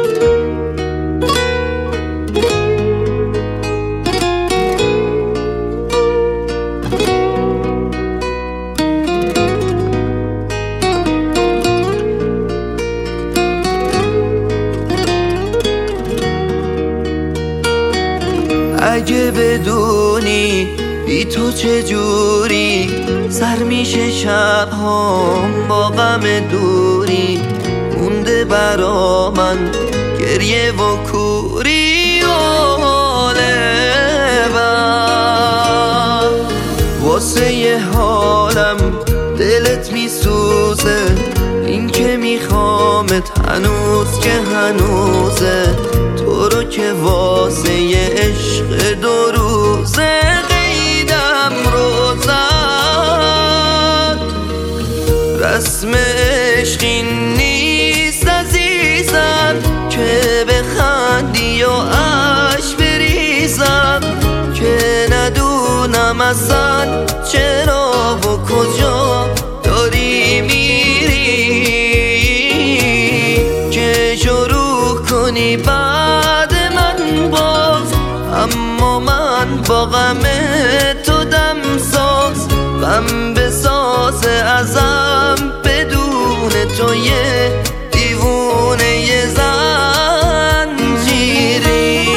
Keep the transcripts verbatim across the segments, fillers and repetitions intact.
اگه بدونی بی تو چجوری سر میشه شبهام با غم دوری، مونده برا من گریه و کوری و حال بد. واسه یه حالم دلت میسوزه، این که میخوامت هنوز که هنوزه، تو رو که واسه یه عشق دو روزه قیدم رو زد. رسم عشقی نیست عزیزم که بخندی و عشق بریزم، که ندونم اصلا چرا و کجا داری میری، که شروع کنی بعد من باز. اما من با غم تو دم ساز، غم بساز ازم بدون تو یه دیوونه یه زنجیری.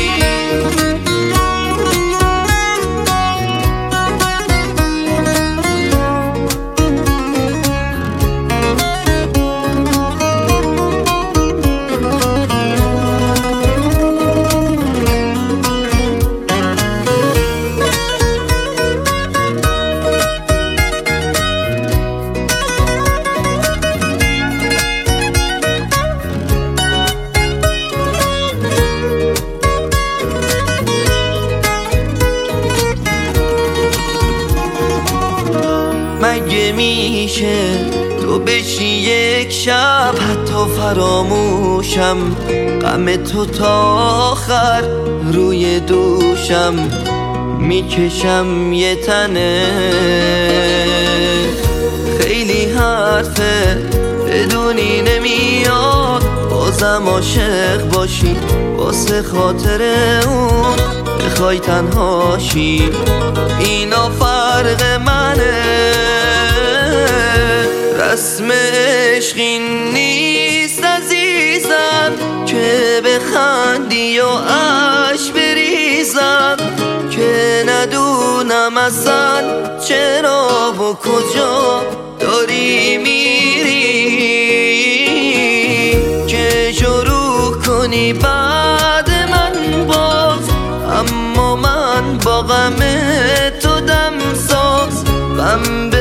مگه میشه تو بشی یک شب حتی فراموشم، غم تو تا آخر روی دوشم میکشم یه تنه. خیلی حرفه بدونی نمیاد، بازم عاشق باشی واسه خاطر اون بخوای تنهاشی، اینا فرق منه. رسم عشقی نیست عزیزم که بخندی و عشق بریزم، که ندونم اصلا چرا و کجا داری میری، که شروع کنی بعد من باز. اما من با غم تو دم ساز، غم